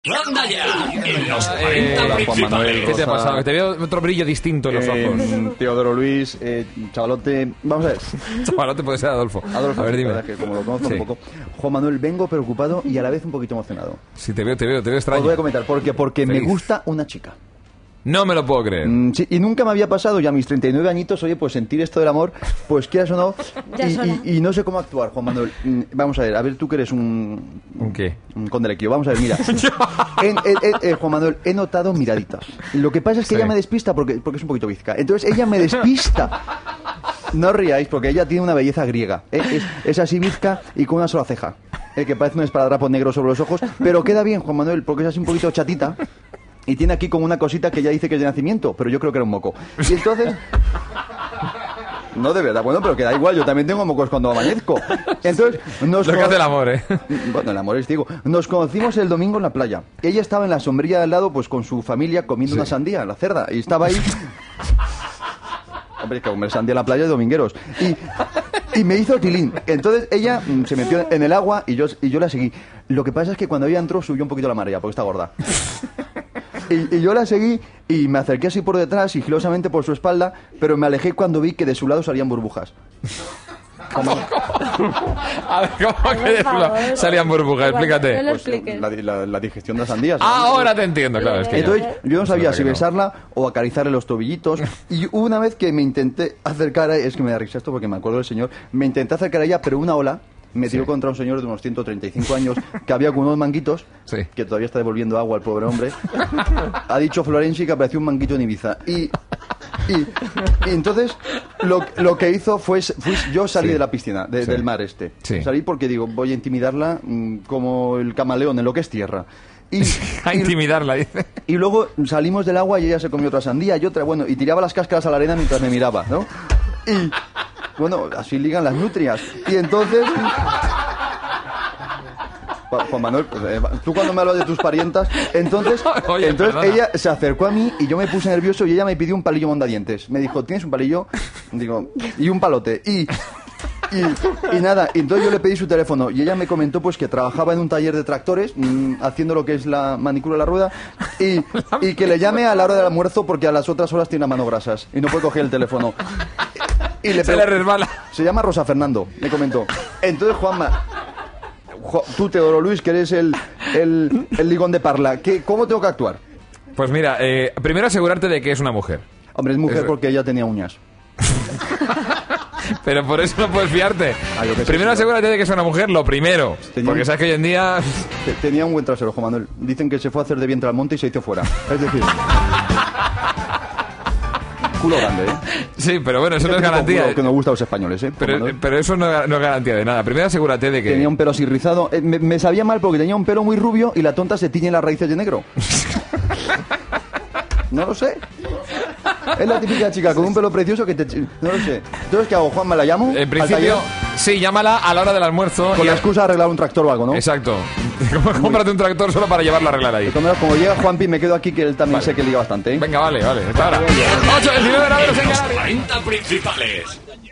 ¡Anda ya! En los 40 Juan principales. Manuel, ¿Qué te ha pasado? Que te veo otro brillo distinto en los ojos. Teodoro Luis, chavalote, vamos a ver. Chavalote puede ser Adolfo. Adolfo, a ver, la dime. verdad es que como lo conozco Sí. un poco. Juan Manuel, vengo preocupado y a la vez un poquito emocionado. Sí, te veo Os extraño. voy a comentar, porque me Feliz. gusta una chica. No me lo puedo creer. Sí, y nunca me había pasado ya a mis 39 añitos, oye, pues sentir esto del amor, pues quieras o no, Ya sola. y no sé cómo actuar, Juan Manuel. Vamos a ver, tú que eres un ¿qué? condelequio, vamos a ver, mira. Juan Manuel, he notado miraditas. Lo que pasa es que Sí. ella me despista porque es un poquito bizca. Entonces ella me despista. No os riáis porque ella tiene una belleza griega. Es así bizca y con una sola ceja. Que parece un esparadrapo negro sobre los ojos, pero queda bien, Juan Manuel, porque es así un poquito chatita. Y tiene aquí como una cosita que ella dice que es de nacimiento, pero yo creo que era un moco. Y entonces... No, de verdad, bueno, pero que da igual, yo también tengo mocos cuando amanezco. Entonces, Lo que hace el amor, ¿eh? Bueno, el amor es digo. Nos conocimos el domingo en la playa. Ella estaba en la sombrilla de al lado, pues con su familia comiendo una sandía, la cerda. Y estaba ahí... Hombre, que comer sandía en la playa de domingueros. Y me hizo tilín. Entonces ella se metió en el agua y yo la seguí. Lo que pasa es que cuando ella entró subió un poquito la marea, porque está gorda. Y yo la seguí y me acerqué así por detrás, sigilosamente por su espalda, pero me alejé cuando vi que de su lado salían burbujas. A ver, ¿cómo que de favor. salían burbujas? Explícate. No lo Pues, expliques. la digestión de las sandías. Ahora te entiendo, claro. Es que Entonces yo no sabía Es si verdad que no. besarla o acariciarle los tobillitos. Y una vez que me intenté acercar a ella, es que me da risa esto porque me acuerdo del señor, me intenté acercar a ella, pero una ola me tiró contra un señor de unos 135 años que había con unos manguitos, Sí. que todavía está devolviendo agua al pobre hombre. Ha dicho Florenzi que apareció un manguito en Ibiza. Y entonces lo que hizo fue yo salí Sí. de la piscina, Sí. del mar este. Sí. Salí porque digo, voy a intimidarla como el camaleón en lo que es tierra. A intimidarla, dice. Y luego salimos del agua y ella se comió otra sandía y otra, bueno, y tiraba las cáscaras a la arena mientras me miraba, ¿no? Y, bueno, así ligan las nutrias. Y entonces... Juan Manuel, tú cuando me hablas de tus parientas, entonces Oye, perdona. ella se acercó a mí y yo me puse nervioso y ella me pidió un palillo mondadientes. Me dijo, ¿tienes un palillo? Digo, y un palote. Y nada, entonces yo le pedí su teléfono y ella me comentó pues que trabajaba en un taller de tractores haciendo lo que es la manicura de la rueda y que le llame a la hora del almuerzo porque a las otras horas tiene las manos grasas y no puede coger el teléfono. Y Se le resbala. Se llama Rosa Fernando, me comentó. Entonces, Juanma, tú, Teodoro Luis, que eres el ligón de Parla, ¿cómo tengo que actuar? Pues mira, primero asegurarte de que es una mujer. Hombre, es mujer Eso. porque ella tenía uñas. Pero por eso no puedes fiarte. Yo qué sé, Primero sí, asegúrate de que es una mujer, lo primero. Tenía Porque un- sabes que hoy en día... Tenía un buen trasero, Juan Manuel. Dicen que se fue a hacer de vientre al monte y se hizo fuera. Es decir... Culo grande, ¿eh? Sí, pero bueno, eso no es Ese tipo garantía. culo que nos gusta a los españoles, ¿eh? Juan Pero, Manuel. pero eso no es garantía de nada. Primero asegúrate de que... Tenía un pelo así rizado. Me sabía mal porque tenía un pelo muy rubio y la tonta se tiñe las raíces de negro. No lo sé. Es la típica chica con un pelo precioso que te... No lo sé. Entonces, ¿qué hago, Juan? ¿Me la llamo? En al principio, taller? sí, llámala a la hora del almuerzo. Con y la a- excusa de arreglar un tractor o algo, ¿no? Exacto. Cómprate un tractor solo para llevarlo a arreglar ahí. De todas maneras, como llega Juanpi, me quedo aquí que él también sé que liga bastante, ¿eh? Venga, vale. Hasta ahora. 8:19 grados en En los Canarias. 40 principales.